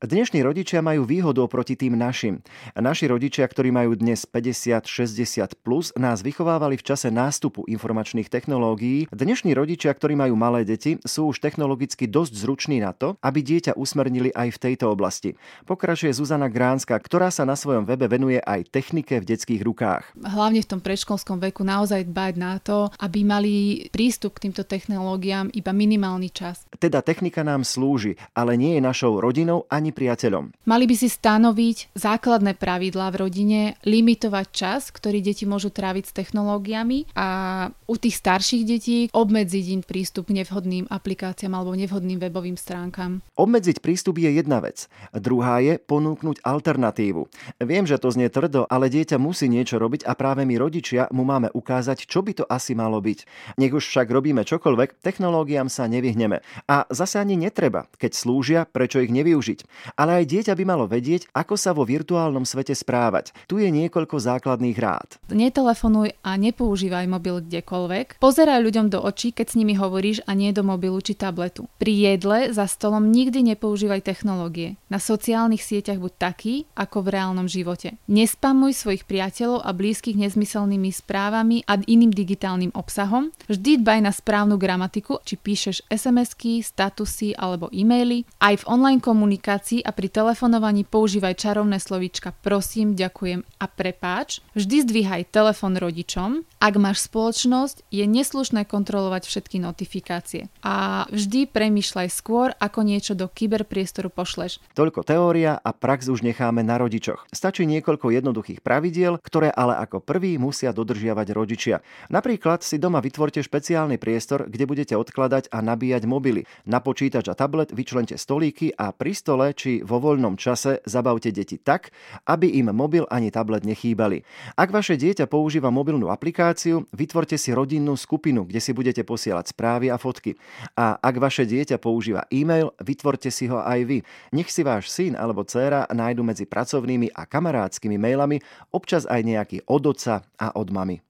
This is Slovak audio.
Dnešní rodičia majú výhodu oproti tým našim. Naši rodičia, ktorí majú dnes 50-60 plus, nás vychovávali v čase nástupu informačných technológií. Dnešní rodičia, ktorí majú malé deti, sú už technologicky dosť zruční na to, aby dieťa usmernili aj v tejto oblasti. Pokračuje Zuzana Gránska, ktorá sa na svojom webe venuje aj technike v detských rukách. Hlavne v tom predškolskom veku naozaj dbať na to, aby mali prístup k týmto technológiám iba minimálny čas. Teda technika nám slúži, ale nie je našou rodinou ani priateľom. Mali by si stanoviť základné pravidlá v rodine, limitovať čas, ktorý deti môžu tráviť s technológiami a u tých starších detí obmedziť im prístup k nevhodným aplikáciám alebo nevhodným webovým stránkam. Obmedziť prístup je jedna vec. Druhá je ponúknuť alternatívu. Viem, že to znie tvrdo, ale dieťa musí niečo robiť a práve my rodičia mu máme ukázať, čo by to asi malo byť. Nech už však robíme čokoľvek, technológiám sa nevyhneme. A zase ani netreba, keď slúžia, prečo ich nevyužiť. Ale aj dieťa by malo vedieť, ako sa vo virtuálnom svete správať. Tu je niekoľko základných rád. Netelefonuj a nepoužívaj mobil kdekoľvek. Pozeraj ľuďom do očí, keď s nimi hovoríš a nie do mobilu či tabletu. Pri jedle za stolom nikdy nepoužívaj technológie. Na sociálnych sieťach buď taký, ako v reálnom živote. Nespamuj svojich priateľov a blízkych nezmyselnými správami a iným digitálnym obsahom. Vždy dbaj na správnu gramatiku, či píšeš SMS-ky, statusy alebo e-maily. Aj v online komunikácii a pri telefonovaní používaj čarovné slovíčka prosím, ďakujem a prepáč. Vždy zdvíhaj telefon rodičom. Ak máš spoločnosť, je neslušné kontrolovať všetky notifikácie. A vždy premýšľaj skôr, ako niečo do kyberpriestoru pošleš. Toľko teória a prax už necháme na rodičoch. Stačí niekoľko jednoduchých pravidiel, ktoré ale ako prvý musia dodržiavať rodičia. Napríklad si doma vytvorte špeciálny priestor, kde budete odkladať a nabíjať mobily. Na počítač a tablet vyčlente stolíky a pri stole či vo voľnom čase zabavte deti tak, aby im mobil ani tablet nechýbali. Ak vaše dieťa používa mobilnú aplikáciu, vytvorte si rodinnú skupinu, kde si budete posielať správy a fotky. A ak vaše dieťa používa e-mail, vytvorte si ho aj vy. Nech si váš syn alebo dcéra nájdu medzi pracovnými a kamarátskymi mailami občas aj nejaký od otca a od mamy.